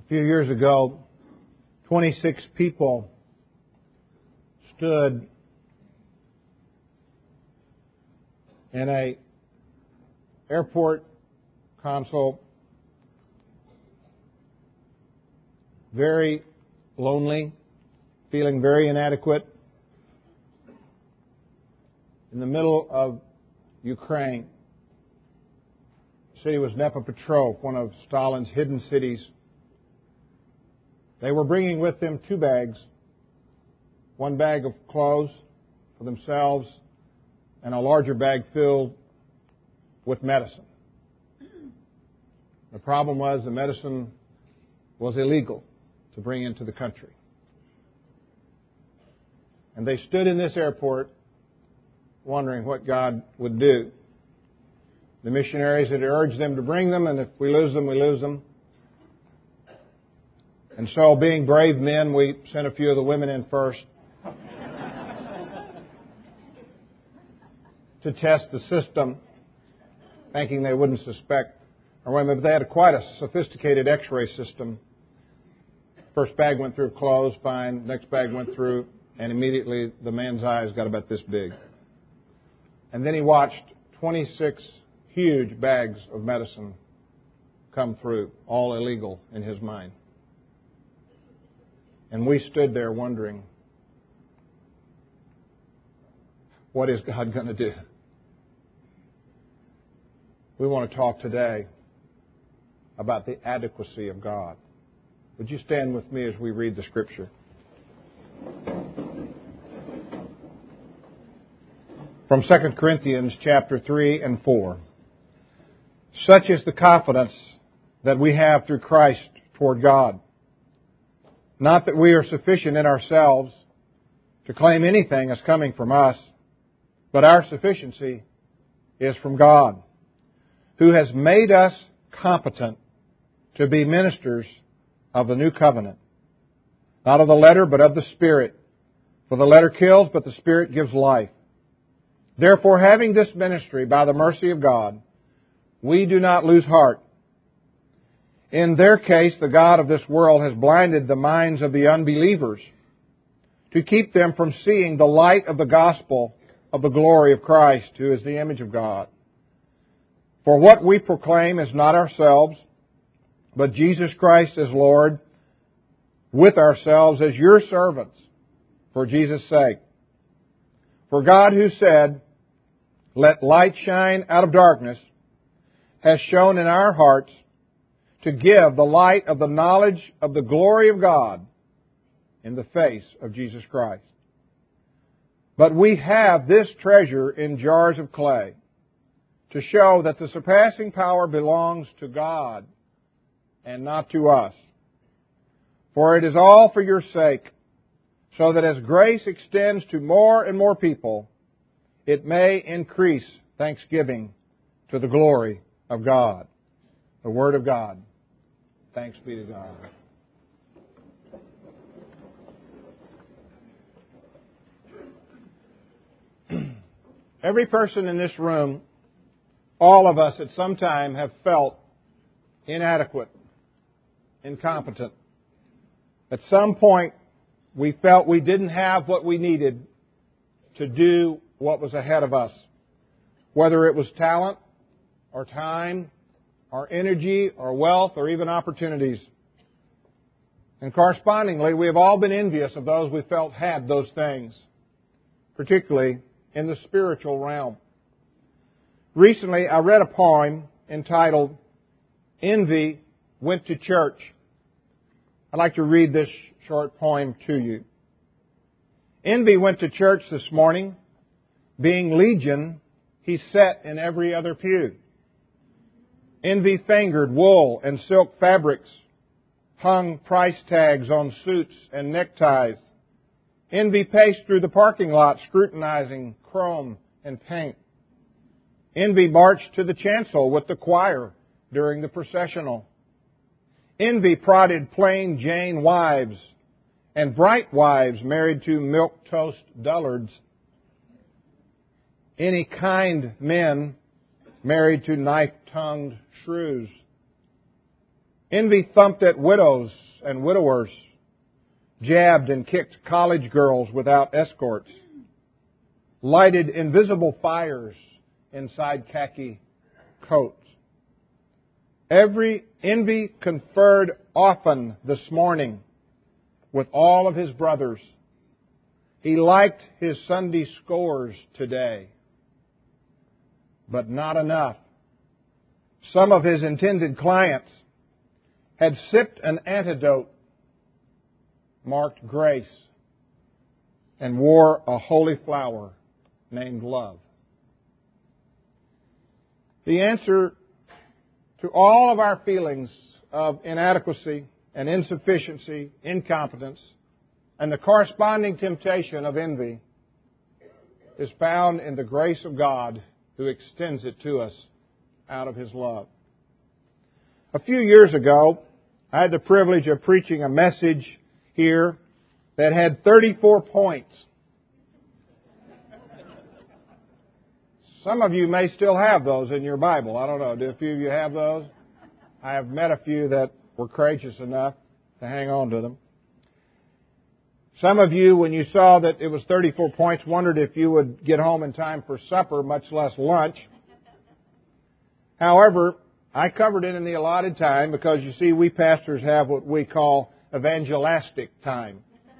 A few years ago, 26 people stood in a airport console, very lonely, feeling very inadequate, in the middle of Ukraine. The city was Dnepropetrovsk, one of Stalin's hidden cities. They were bringing with them 2 bags, one bag of clothes for themselves and a larger bag filled with medicine. The problem was the medicine was illegal to bring into the country. And they stood in this airport wondering what God would do. The missionaries had urged them to bring them, and if we lose them, we lose them. And so, being brave men, we sent a few of the women in first to test the system, thinking they wouldn't suspect our women. But they had quite a sophisticated X-ray system. First bag went through clothes, fine. Next bag went through, and immediately the man's eyes got about this big. And then he watched 26 huge bags of medicine come through, all illegal in his mind. And we stood there wondering, what is God going to do? We want to talk today about the adequacy of God. Would you stand with me as we read the Scripture? From 2 Corinthians chapter 3 and 4. Such is the confidence that we have through Christ toward God. Not that we are sufficient in ourselves to claim anything as coming from us, but our sufficiency is from God, who has made us competent to be ministers of the new covenant, not of the letter, but of the Spirit. For the letter kills, but the Spirit gives life. Therefore, having this ministry by the mercy of God, we do not lose heart. In their case, the God of this world has blinded the minds of the unbelievers to keep them from seeing the light of the gospel of the glory of Christ, who is the image of God. For what we proclaim is not ourselves, but Jesus Christ as Lord, with ourselves as your servants, for Jesus' sake. For God, who said, "Let light shine out of darkness," has shone in our hearts to give the light of the knowledge of the glory of God in the face of Jesus Christ. But we have this treasure in jars of clay, to show that the surpassing power belongs to God and not to us. For it is all for your sake, so that as grace extends to more and more people, it may increase thanksgiving to the glory of God. The Word of God. Thanks be to God. Every person in this room, all of us at some time have felt inadequate, incompetent. At some point, we felt we didn't have what we needed to do what was ahead of us. Whether it was talent or time or energy or wealth or even opportunities. And correspondingly, we have all been envious of those we felt had those things, particularly in the spiritual realm. Recently, I read a poem entitled, "Envy Went to Church." I'd like to read this short poem to you. Envy went to church this morning. Being legion, he sat in every other pew. Envy fingered wool and silk fabrics, hung price tags on suits and neckties. Envy paced through the parking lot scrutinizing chrome and paint. Envy marched to the chancel with the choir during the processional. Envy prodded plain Jane wives and bright wives married to milquetoast dullards. Any kind men married to knife-tongued shrews. Envy thumped at widows and widowers, jabbed and kicked college girls without escorts, lighted invisible fires inside khaki coats. Envy conferred often this morning with all of his brothers. He liked his Sunday scores today, but not enough. Some of his intended clients had sipped an antidote marked grace and wore a holy flower named love. The answer to all of our feelings of inadequacy and insufficiency, incompetence, and the corresponding temptation of envy is found in the grace of God who extends it to us out of His love. A few years ago, I had the privilege of preaching a message here that had 34 points. Some of you may still have those in your Bible. I don't know. Do a few of you have those? I have met a few that were courageous enough to hang on to them. Some of you, when you saw that it was 34 points, wondered if you would get home in time for supper, much less lunch. However, I covered it in the allotted time because, you see, we pastors have what we call evangelistic time.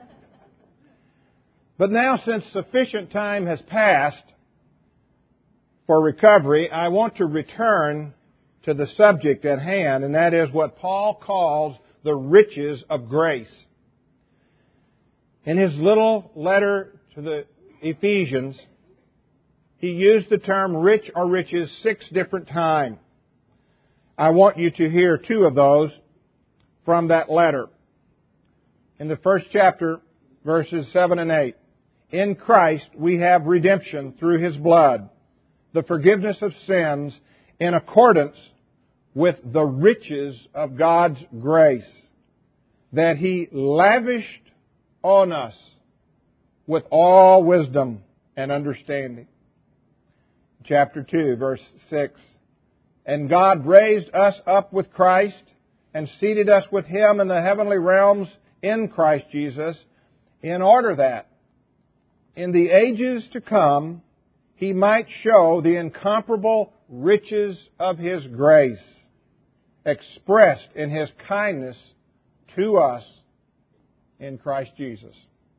But now, since sufficient time has passed for recovery, I want to return to the subject at hand, and that is what Paul calls the riches of grace. In his little letter to the Ephesians, he used the term rich or riches 6 different times. I want you to hear 2 of those from that letter. In the first chapter, verses 7 and 8, in Christ we have redemption through His blood, the forgiveness of sins in accordance with the riches of God's grace that He lavished on us with all wisdom and understanding. Chapter 2, verse 6. And God raised us up with Christ and seated us with Him in the heavenly realms in Christ Jesus, in order that in the ages to come He might show the incomparable riches of His grace expressed in His kindness to us in Christ Jesus.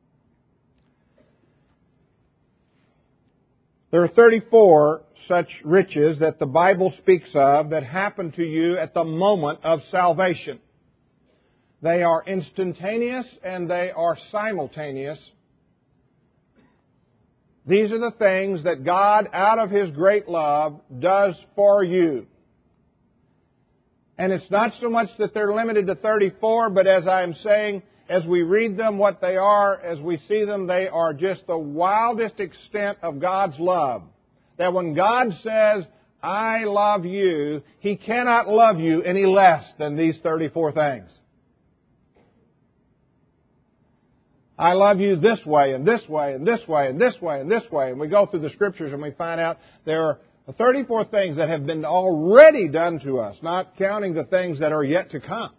There are 34 such riches that the Bible speaks of that happen to you at the moment of salvation. They are instantaneous and they are simultaneous. These are the things that God, out of His great love, does for you. And it's not so much that they're limited to 34, but as I'm saying, as we read them, what they are, as we see them, they are just the wildest extent of God's love. That when God says, I love you, He cannot love you any less than these 34 things. I love you this way, and this way, and this way, and this way, and this way. And we go through the Scriptures and we find out there are 34 things that have been already done to us, not counting the things that are yet to come.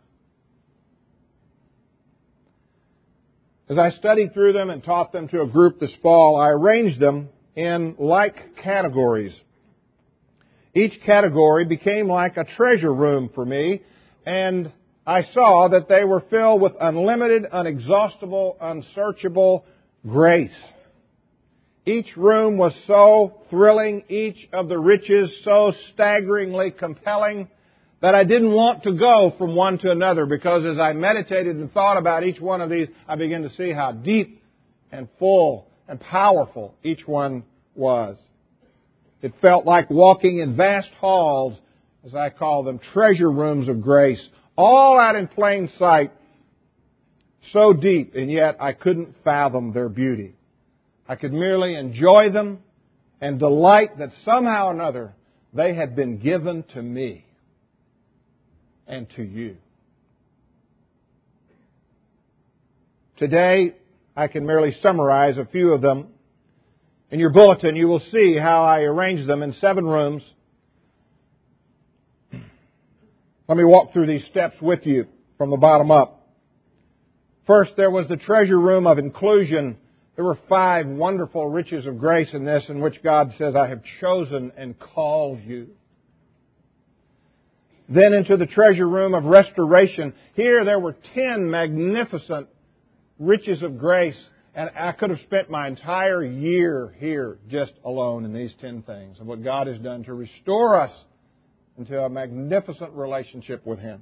As I studied through them and taught them to a group this fall, I arranged them in like categories. Each category became like a treasure room for me, and I saw that they were filled with unlimited, inexhaustible, unsearchable grace. Each room was so thrilling, each of the riches so staggeringly compelling, that I didn't want to go from one to another, because as I meditated and thought about each one of these, I began to see how deep and full and powerful each one was. It felt like walking in vast halls, as I call them, treasure rooms of grace, all out in plain sight, so deep, and yet I couldn't fathom their beauty. I could merely enjoy them and delight that somehow or another they had been given to me and to you. Today, I can merely summarize a few of them. In your bulletin, you will see how I arranged them in 7 rooms. Let me walk through these steps with you from the bottom up. First, there was the treasure room of inclusion. There were 5 wonderful riches of grace in this, in which God says, I have chosen and called you. Then into the treasure room of restoration. Here there were 10 magnificent riches of grace. And I could have spent my entire year here just alone in these 10 things of what God has done to restore us into a magnificent relationship with Him.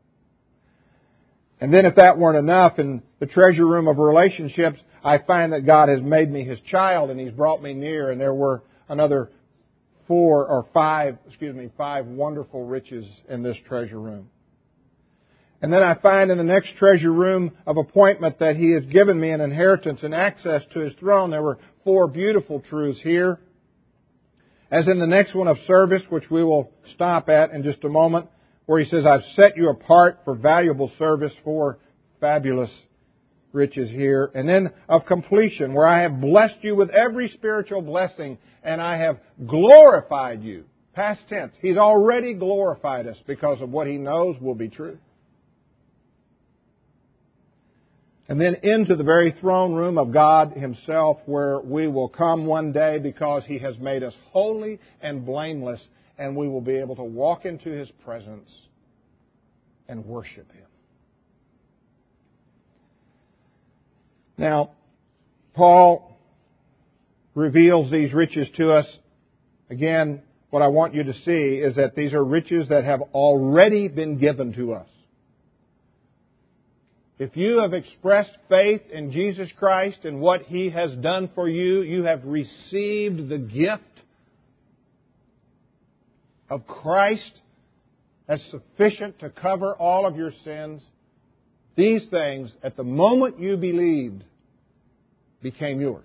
And then if that weren't enough, in the treasure room of relationships, I find that God has made me His child and He's brought me near. And there were another 5 wonderful riches in this treasure room. And then I find in the next treasure room of appointment that He has given me an inheritance and access to His throne. There were 4 beautiful truths here. As in the next one of service, which we will stop at in just a moment, where He says, I've set you apart for valuable service, 4 fabulous riches here. And then of completion, where I have blessed you with every spiritual blessing, and I have glorified you. Past tense. He's already glorified us because of what He knows will be true. And then into the very throne room of God Himself, where we will come one day because He has made us holy and blameless, and we will be able to walk into His presence and worship Him. Now, Paul reveals these riches to us. Again, what I want you to see is that these are riches that have already been given to us. If you have expressed faith in Jesus Christ and what He has done for you, you have received the gift of Christ as sufficient to cover all of your sins. These things, at the moment you believed, became yours.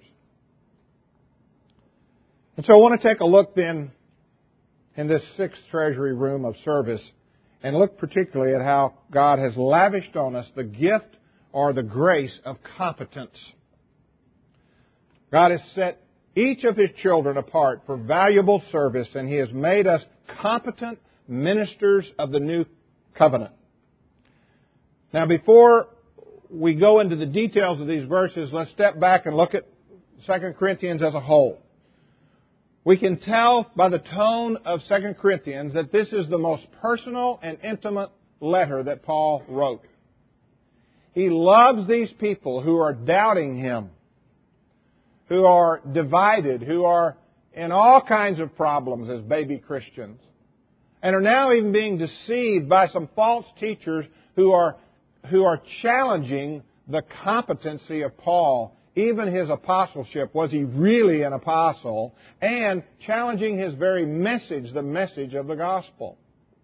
And so I want to take a look then in this 6th treasury room of service and look particularly at how God has lavished on us the gift or the grace of competence. God has set each of His children apart for valuable service, and He has made us competent ministers of the new covenant. Now, before we go into the details of these verses, let's step back and look at 2 Corinthians as a whole. We can tell by the tone of 2 Corinthians that this is the most personal and intimate letter that Paul wrote. He loves these people who are doubting Him, who are divided, who are in all kinds of problems as baby Christians, and are now even being deceived by some false teachers who are challenging the competency of Paul, even his apostleship. Was he really an apostle? And challenging his very message, the message of the gospel.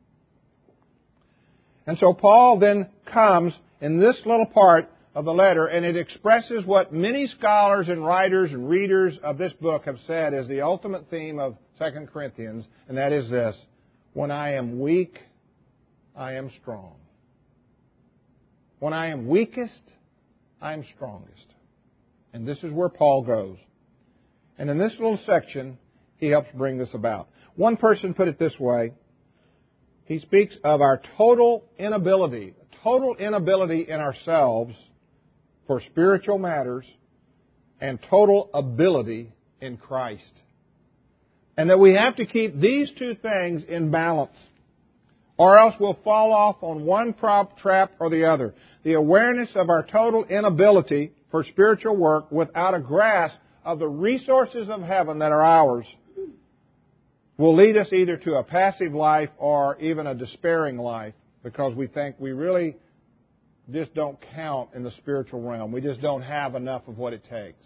And so Paul then comes in this little part of the letter, and it expresses what many scholars and writers and readers of this book have said is the ultimate theme of 2 Corinthians, and that is this: when I am weak, I am strong. When I am weakest, I am strongest. And this is where Paul goes. And in this little section, he helps bring this about. One person put it this way. He speaks of our total inability in ourselves for spiritual matters and total ability in Christ. And that we have to keep these 2 things in balance, or else we'll fall off on one trap or the other. The awareness of our total inability for spiritual work without a grasp of the resources of heaven that are ours will lead us either to a passive life or even a despairing life, because we think we really just don't count in the spiritual realm. We just don't have enough of what it takes.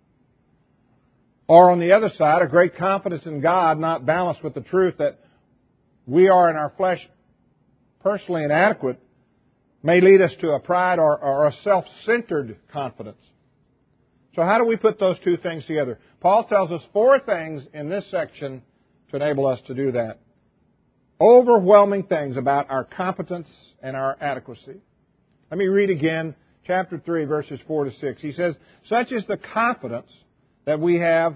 Or on the other side, a great confidence in God not balanced with the truth that we are in our flesh personally inadequate may lead us to a pride or a self-centered confidence. So how do we put those 2 things together? Paul tells us 4 things in this section to enable us to do that. Overwhelming things about our competence and our adequacy. Let me read again, chapter 3, verses 4 to 6. He says, such is the confidence that we have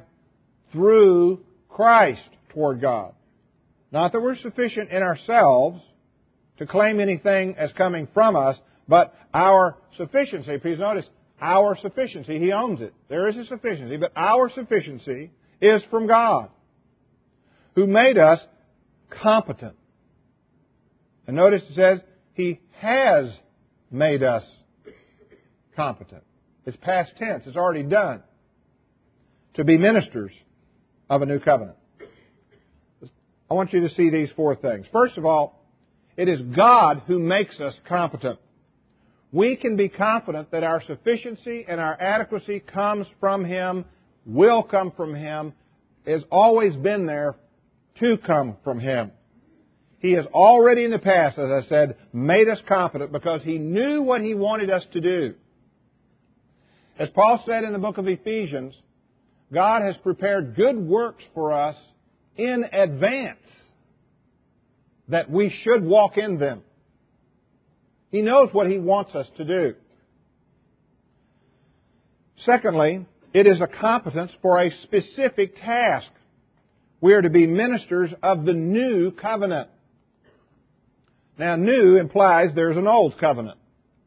through Christ toward God. Not that we're sufficient in ourselves to claim anything as coming from us, but our sufficiency. Please notice, our sufficiency. He owns it. There is a sufficiency, but our sufficiency is from God, who made us competent. And notice it says, He has made us competent. It's past tense. It's already done. To be ministers of a new covenant. I want you to see these four things. First of all, it is God who makes us competent. We can be confident that our sufficiency and our adequacy comes from Him, will come from Him, has always been there to come from Him. He has already in the past, as I said, made us competent because He knew what He wanted us to do. As Paul said in the book of Ephesians, God has prepared good works for us in advance that we should walk in them. He knows what He wants us to do. Secondly, it is a competence for a specific task. We are to be ministers of the new covenant. Now, new implies there's an old covenant.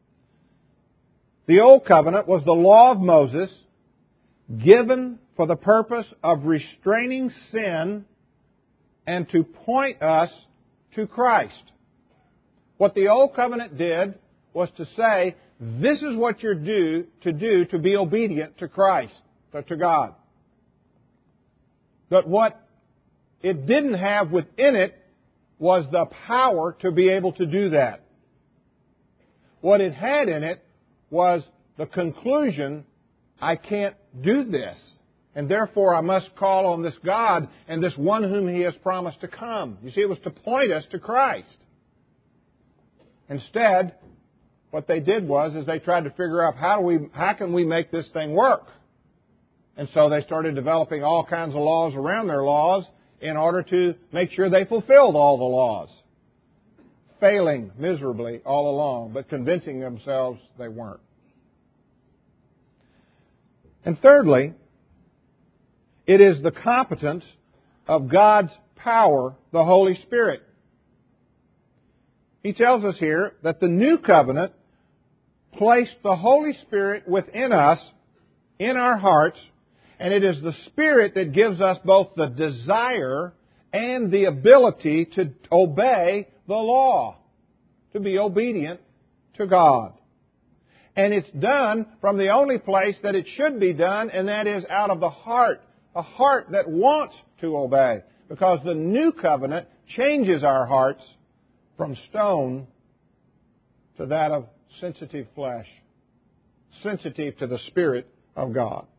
The old covenant was the law of Moses given for the purpose of restraining sin and to point us to Christ. What the old covenant did was to say, this is what you're due to be obedient to Christ, to God. But what it didn't have within it was the power to be able to do that. What it had in it was the conclusion, I can't do this, and therefore I must call on this God and this one whom He has promised to come. You see, it was to point us to Christ. Instead, what they did was they tried to figure out how can we make this thing work? And so they started developing all kinds of laws around their laws in order to make sure they fulfilled all the laws. Failing miserably all along, but convincing themselves they weren't. And thirdly, it is the competence of God's power, the Holy Spirit. He tells us here that the new covenant placed the Holy Spirit within us, in our hearts, and it is the Spirit that gives us both the desire and the ability to obey the law, to be obedient to God. And it's done from the only place that it should be done, and that is out of the heart, a heart that wants to obey. Because the new covenant changes our hearts from stone to that of sensitive flesh, sensitive to the Spirit of God.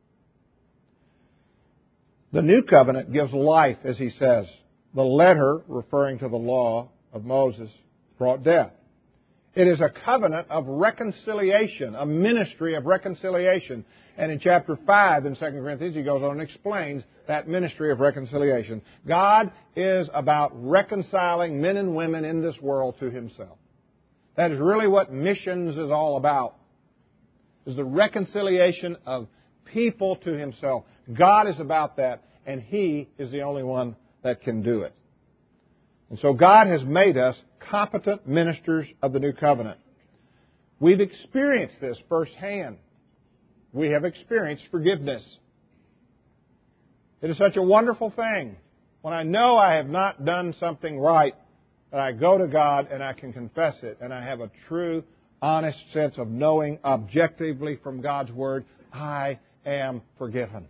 The new covenant gives life, as he says. The letter, referring to the law of Moses, brought death. It is a covenant of reconciliation, a ministry of reconciliation. And in chapter 5 in 2 Corinthians, he goes on and explains that ministry of reconciliation. God is about reconciling men and women in this world to Himself. That is really what missions is all about, is the reconciliation of people to Himself. God is about that, and He is the only one that can do it. And so God has made us competent ministers of the new covenant. We've experienced this firsthand. We have experienced forgiveness. It is such a wonderful thing when I know I have not done something right, that I go to God and I can confess it, and I have a true, honest sense of knowing objectively from God's Word, I am forgiven.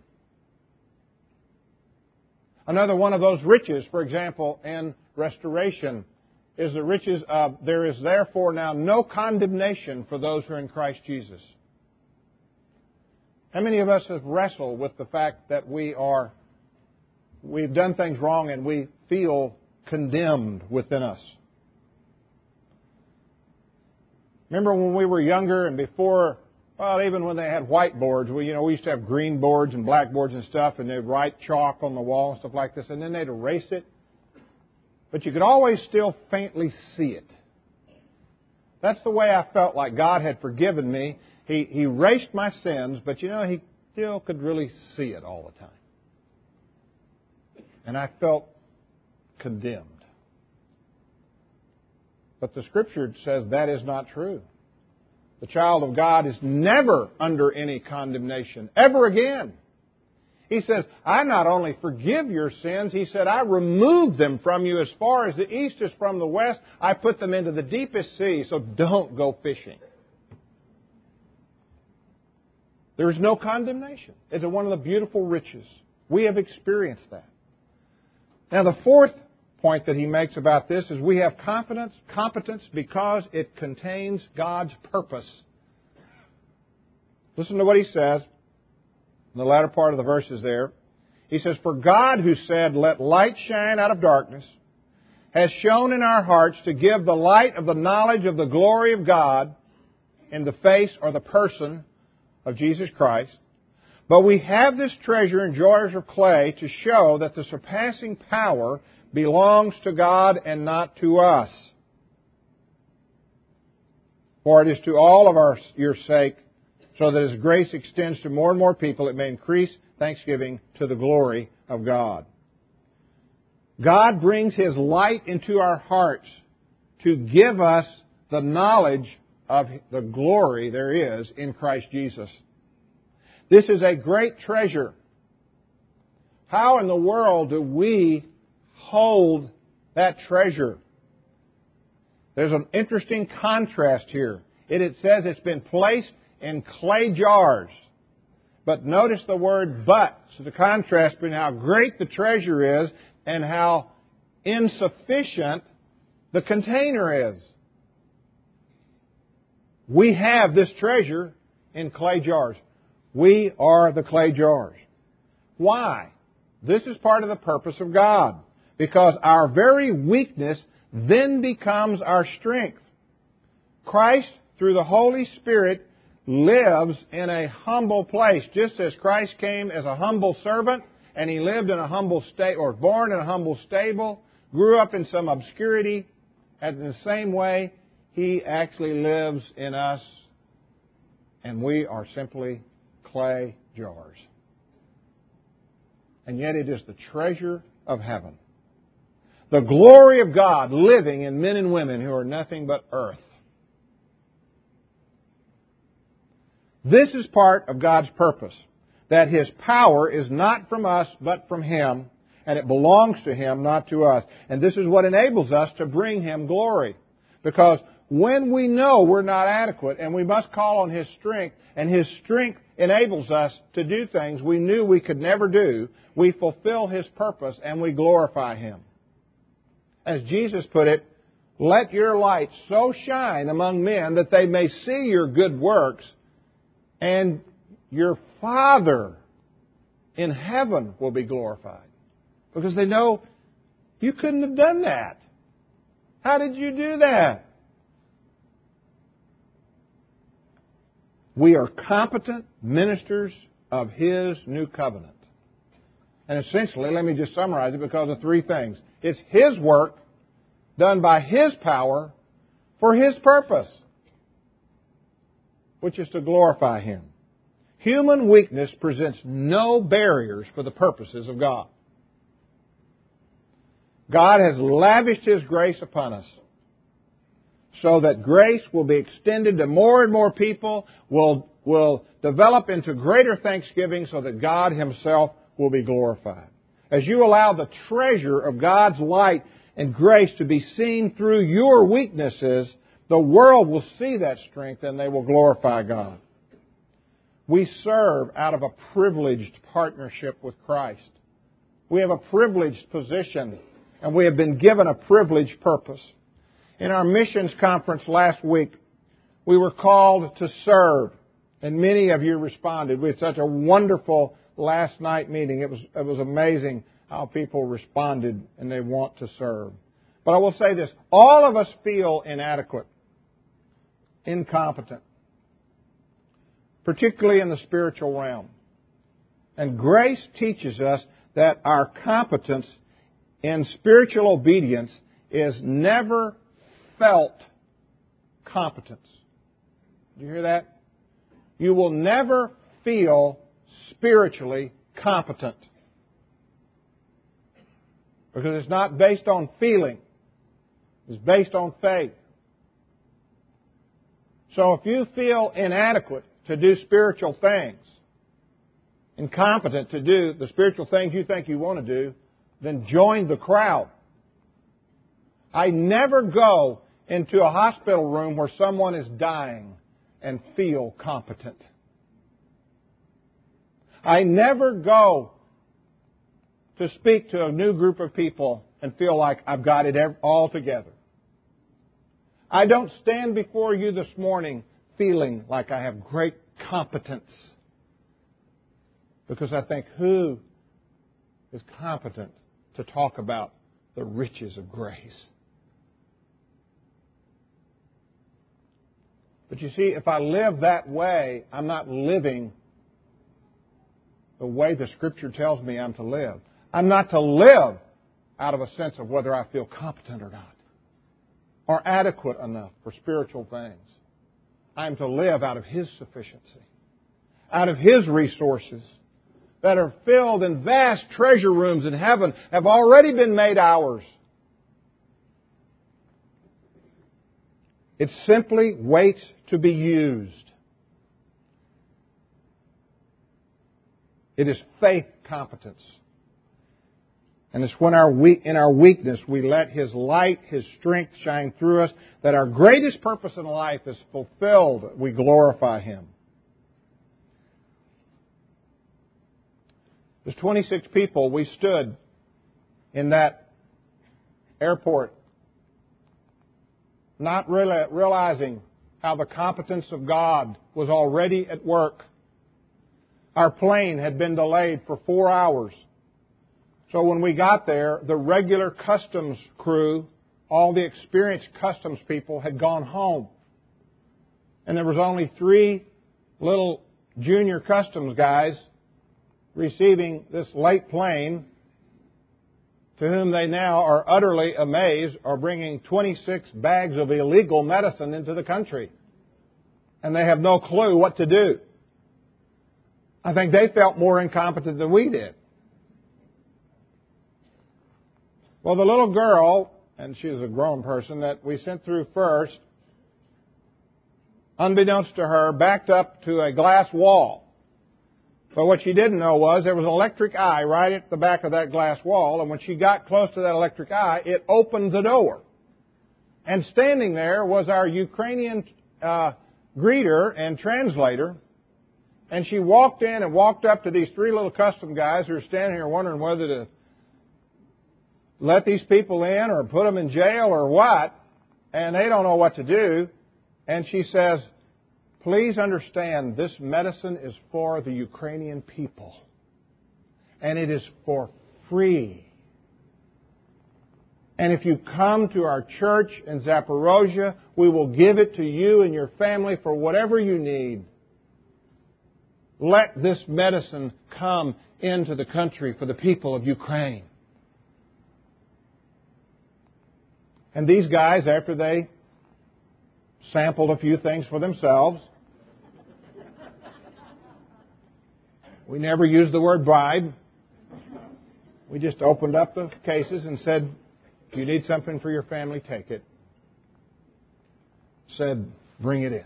Another one of those riches, for example, in restoration, is the riches of, there is therefore now no condemnation for those who are in Christ Jesus. How many of us have wrestled with the fact that we've done things wrong and we feel condemned within us? Remember when we were younger and before, well, even when they had whiteboards, we used to have green boards and black boards and stuff, and they'd write chalk on the wall and stuff like this, and then they'd erase it. But you could always still faintly see it. That's the way I felt like God had forgiven me. He erased my sins, but He still could really see it all the time. And I felt condemned. But the Scripture says that is not true. The child of God is never under any condemnation, ever again. He says, I not only forgive your sins, He said, I remove them from you as far as the east is from the west. I put them into the deepest sea, so don't go fishing. There is no condemnation. It's one of the beautiful riches. We have experienced that. Now, the fourth point that he makes about this is we have competence because it contains God's purpose. Listen to what he says in the latter part of the verses there. He says, For God who said, Let light shine out of darkness, has shone in our hearts to give the light of the knowledge of the glory of God in the face or the person of Jesus Christ. But we have this treasure in jars of clay to show that the surpassing power belongs to God and not to us. For it is to all of your sake, so that as grace extends to more and more people, it may increase thanksgiving to the glory of God. God brings His light into our hearts to give us the knowledge of the glory there is in Christ Jesus. This is a great treasure. How in the world do we hold that treasure? There's an interesting contrast here. It says it's been placed in clay jars. But notice the word but. So the contrast between how great the treasure is and how insufficient the container is. We have this treasure in clay jars. We are the clay jars. Why? This is part of the purpose of God. Because our very weakness then becomes our strength. Christ, through the Holy Spirit, lives in a humble place. Just as Christ came as a humble servant, and He lived in a humble state, or born in a humble stable, grew up in some obscurity, and in the same way, He actually lives in us, and we are simply clay jars. And yet it is the treasure of heaven. The glory of God living in men and women who are nothing but earth. This is part of God's purpose, that His power is not from us but from Him, and it belongs to Him, not to us. And this is what enables us to bring Him glory. Because when we know we're not adequate and we must call on His strength, and His strength enables us to do things we knew we could never do, we fulfill His purpose and we glorify Him. As Jesus put it, let your light so shine among men that they may see your good works, and your Father in heaven will be glorified. Because they know you couldn't have done that. How did you do that? We are competent ministers of His new covenant. And essentially, let me just summarize it because of three things. It's His work done by His power for His purpose, which is to glorify Him. Human weakness presents no barriers for the purposes of God. God has lavished His grace upon us so that grace will be extended to more and more people, will develop into greater thanksgiving so that God Himself will be glorified. As you allow the treasure of God's light and grace to be seen through your weaknesses, the world will see that strength and they will glorify God. We serve out of a privileged partnership with Christ. We have a privileged position and we have been given a privileged purpose. In our missions conference last week, we were called to serve, and many of you responded. We had such a wonderful last night meeting. It was amazing how people responded and they want to serve. But I will say this, all of us feel inadequate, incompetent, particularly in the spiritual realm. And grace teaches us that our competence in spiritual obedience is never felt competence. Did you hear that? You will never feel spiritually competent. Because it's not based on feeling. It's based on faith. So if you feel inadequate to do spiritual things, incompetent to do the spiritual things you think you want to do, then join the crowd. I never go into a hospital room where someone is dying and feel competent. I never go to speak to a new group of people and feel like I've got it all together. I don't stand before you this morning feeling like I have great competence, because I think, who is competent to talk about the riches of grace? But you see, if I live that way, I'm not living the way the Scripture tells me I'm to live. I'm not to live out of a sense of whether I feel competent or not, or adequate enough for spiritual things. I am to live out of His sufficiency, out of His resources that are filled in vast treasure rooms in heaven, have already been made ours. It simply waits to be used. It is faith competence. And it's when in our weakness we let His light, His strength shine through us, that our greatest purpose in life is fulfilled. We glorify Him. There's 26 people. We stood in that airport not really realizing how the competence of God was already at work. Our plane had been delayed for 4 hours. So when we got there, the regular customs crew, all the experienced customs people, had gone home. And there was only 3 little junior customs guys receiving this late plane, to whom they now are utterly amazed, are bringing 26 bags of illegal medicine into the country. And they have no clue what to do. I think they felt more incompetent than we did. Well, the little girl, and she was a grown person, that we sent through first, unbeknownst to her, backed up to a glass wall. But what she didn't know was there was an electric eye right at the back of that glass wall, and when she got close to that electric eye, it opened the door. And standing there was our Ukrainian greeter and translator, and she walked in and walked up to these 3 little custom guys who are standing here wondering whether to let these people in or put them in jail or what, and they don't know what to do. And she says, "Please understand, this medicine is for the Ukrainian people, and it is for free. And if you come to our church in Zaporozhye, we will give it to you and your family for whatever you need. Let this medicine come into the country for the people of Ukraine." And these guys, after they sampled a few things for themselves, we never used the word bribe. We just opened up the cases and said, "If you need something for your family, take it." Said, "Bring it in."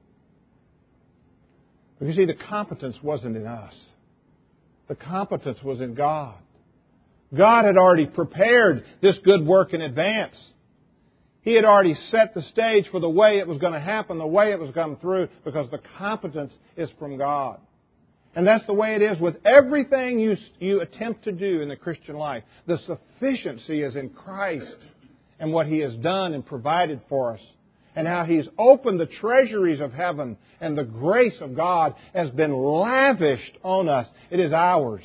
But you see, the competence wasn't in us. The competence was in God. God had already prepared this good work in advance. He had already set the stage for the way it was going to happen, the way it was going to come through, because the competence is from God. And that's the way it is with everything you attempt to do in the Christian life. The sufficiency is in Christ and what He has done and provided for us, and how He's opened the treasuries of heaven, and the grace of God has been lavished on us. It is ours.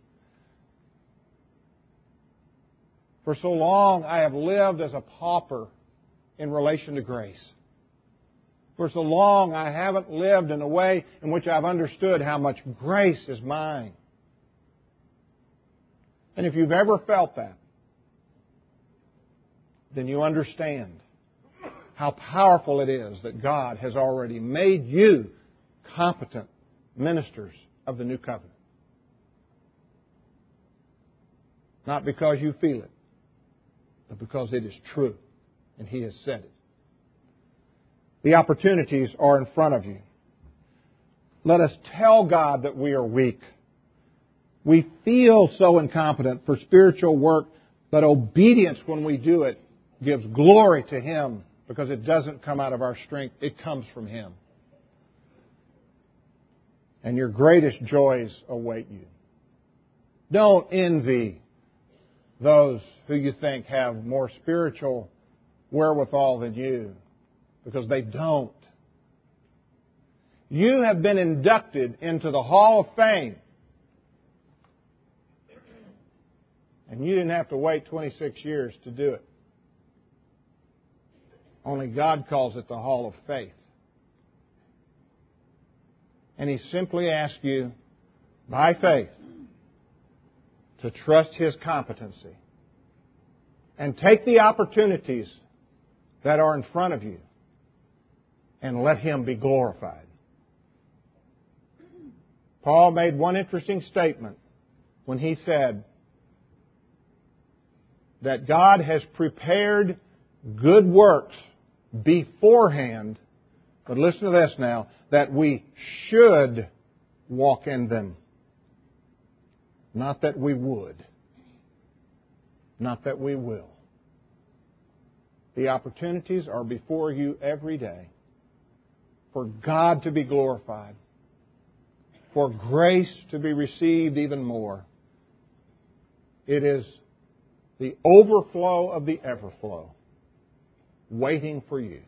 For so long I have lived as a pauper in relation to grace. For so long I haven't lived in a way in which I've understood how much grace is mine. And if you've ever felt that, then you understand how powerful it is that God has already made you competent ministers of the new covenant. Not because you feel it, but because it is true, and He has said it. The opportunities are in front of you. Let us tell God that we are weak. We feel so incompetent for spiritual work, but obedience when we do it gives glory to Him because it doesn't come out of our strength. It comes from Him. And your greatest joys await you. Don't envy those who you think have more spiritual wherewithal than you, because they don't. You have been inducted into the Hall of Fame. And you didn't have to wait 26 years to do it. Only God calls it the Hall of Faith. And He simply asks you, by faith, to trust His competency and take the opportunities that are in front of you and let Him be glorified. Paul made one interesting statement when he said that God has prepared good works beforehand, but listen to this now, that we should walk in them. Not that we would. Not that we will. The opportunities are before you every day for God to be glorified, for grace to be received even more. It is the overflow of the everflow waiting for you.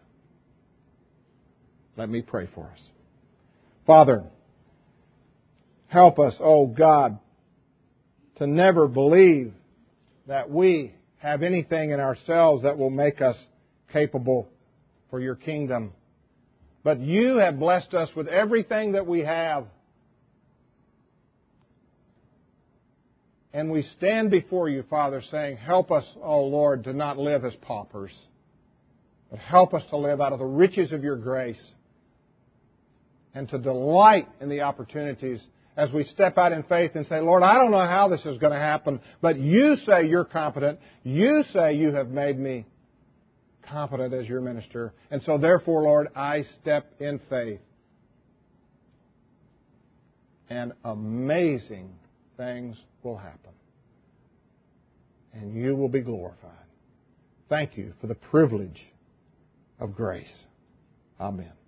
Let me pray for us. Father, help us, oh God, to never believe that we have anything in ourselves that will make us capable for your kingdom. But you have blessed us with everything that we have. And we stand before you, Father, saying, help us, oh Lord, to not live as paupers, but help us to live out of the riches of your grace and to delight in the opportunities as we step out in faith and say, Lord, I don't know how this is going to happen, but you say you're competent. You say you have made me competent as your minister. And so therefore, Lord, I step in faith. And amazing things will happen. And you will be glorified. Thank you for the privilege of grace. Amen.